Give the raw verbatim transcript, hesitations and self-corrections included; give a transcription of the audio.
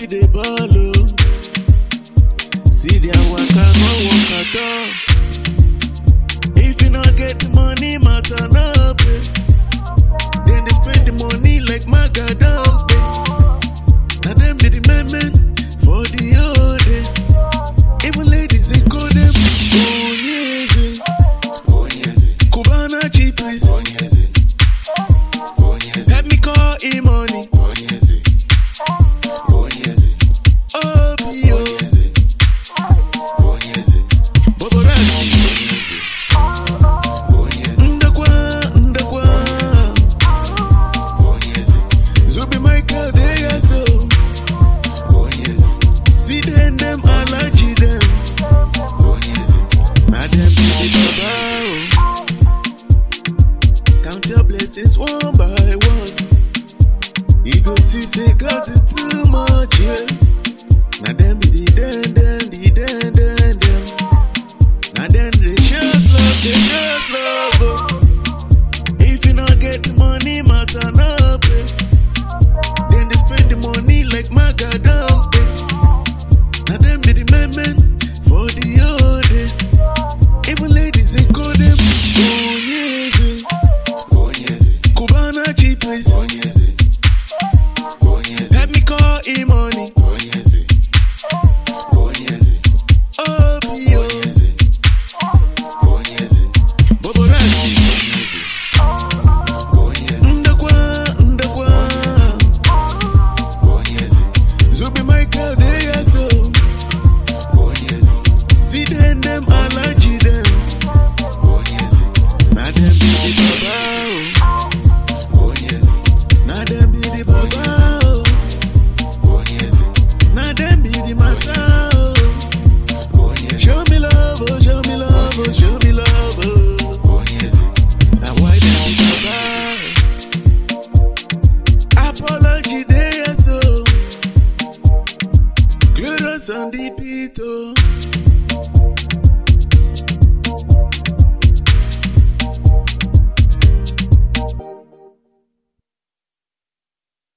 we dey ball oh. See their waka no work at all. If you not get the money, matter no pay. Then they spend the money like Magadon pay. Now them be the men men for the whole day. Even ladies they call them Onyeze, Onyeze, Cubana cheap please. Onyeze, Onyeze. Let me call him money. Onyeze, Onyeze, oh P O. Onyeze, Onyeze, Boborasi. Onyeze, Ndakwa, Ndakwa. Onyeze, Zubi Michael they are so. Onyeze, see them them allergy them. Onyeze, now them be the baba oh. Count your blessings one by one. You go see say God is too much yeah. Now them be the den den the den den them. Now then they just love they just love oh. If you not get the money matter no pay. Then they spend the money like Magadon pay. Now them be the men men for the whole day. Even ladies they call them Onyeze, Onyeze, Cubana cheap please. Onyeze, Onyeze. Let me call him money. Onyeze, Onyeze, oh P O. Onyeze, Onyeze, Boborasi. Onyeze, Ndakwa, Ndakwa. Onyeze, Zubi Michael they are so. Onyeze, see them them allergy them. Onyeze, now them be the baba oh. Onyeze, now them be the baba oh. Onyeze, now them be the matter oh. Onyeze, show me love oh, show me love oh, show me love oh. Onyeze, now why them be baba? Apology they are so. Glorious on the beat oh.